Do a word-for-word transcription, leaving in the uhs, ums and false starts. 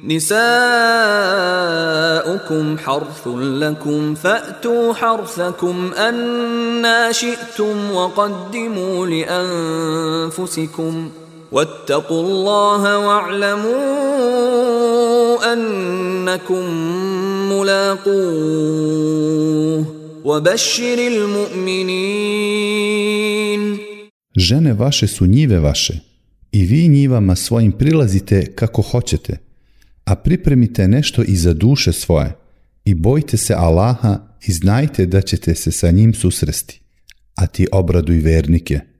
نساؤكم حرث لكم فأتوا حرثكم أنى شئتم وقدموا لأنفسكم واتقوا الله واعلموا أنكم ملاقوه وبشر المؤمنين. Žene vaše su njive vaše i vi njivama svojim prilazite kako hoćete, a pripremite nešto i za duše svoje i bojte se Allaha i znajte da ćete se sa njim susresti, a ti obraduj vernike.